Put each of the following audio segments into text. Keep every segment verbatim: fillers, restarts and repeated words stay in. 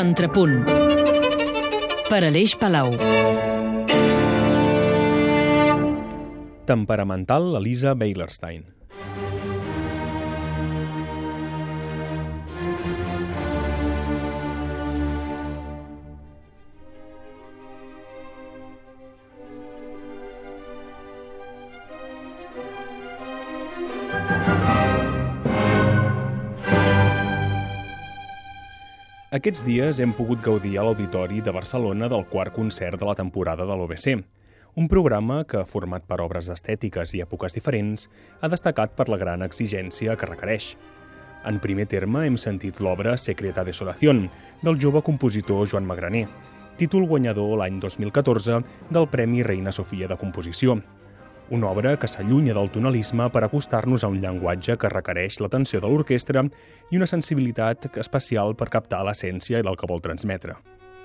Contrapunt per Aleix Palau. Temperamental Elisa Weilerstein. Aquests dies hem pogut gaudir a l'Auditori de Barcelona del quart concert de la temporada de l'O B C, un programa que, format per obres estètiques i èpoques diferents, ha destacat per la gran exigència que requereix. En primer terme hem sentit l'obra Secreta Desolación, del jove compositor Joan Magraner, títol guanyador l'any dos mil catorze del Premi Reina Sofia de Composició. Una obra que s'allunya del tonalisme per acostar-nos a un llenguatge que requereix l'atenció de l'orquestra i una sensibilitat especial per captar l'essència del que vol transmetre.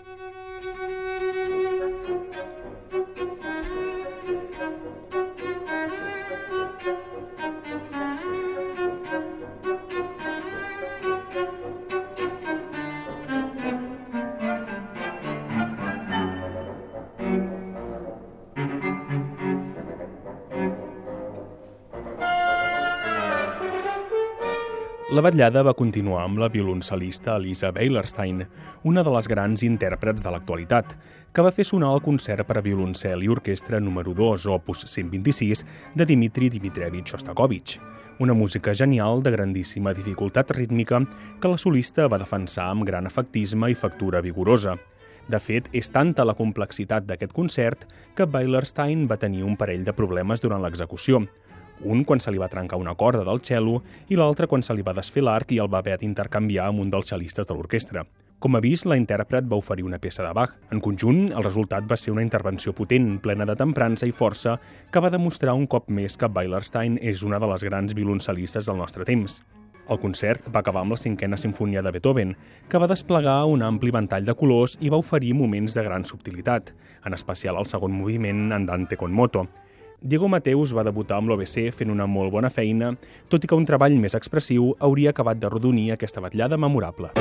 La vetllada va continuar amb la violoncel·lista Elisa Weilerstein, una de les grans intèrprets de l'actualitat, que va fer sonar el concert per a violoncel i orquestra número dos, opus cent vint-i-sis, de Dmitri Dmitrievich Shostakovich. Una música genial de grandíssima dificultat rítmica que la solista va defensar amb gran efectisme i factura vigorosa. De fet, és tanta la complexitat d'aquest concert que Weilerstein va tenir un parell de problemes durant l'execució. Un quan se li va trencar una corda del cello i l'altre quan se li va desfer l'arc i el va haver d'intercanviar amb un dels cellistes de l'orquestra. Com a vist, la intèrpret va oferir una peça de Bach. En conjunt, el resultat va ser una intervenció potent, plena de temprança i força, que va demostrar un cop més que Weilerstein és una de les grans violoncel·listes del nostre temps. El concert va acabar amb la cinquena simfonia de Beethoven, que va desplegar un ampli ventall de colors i va oferir moments de gran subtilitat, en especial el segon moviment Andante con moto. Diego Mateus va debutar amb l'O B C fent una molt bona feina, tot i que un treball més expressiu hauria acabat de rodonir aquesta vetllada memorable.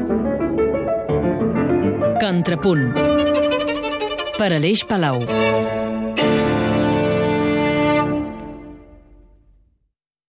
Contrapunt per Aleix Palau.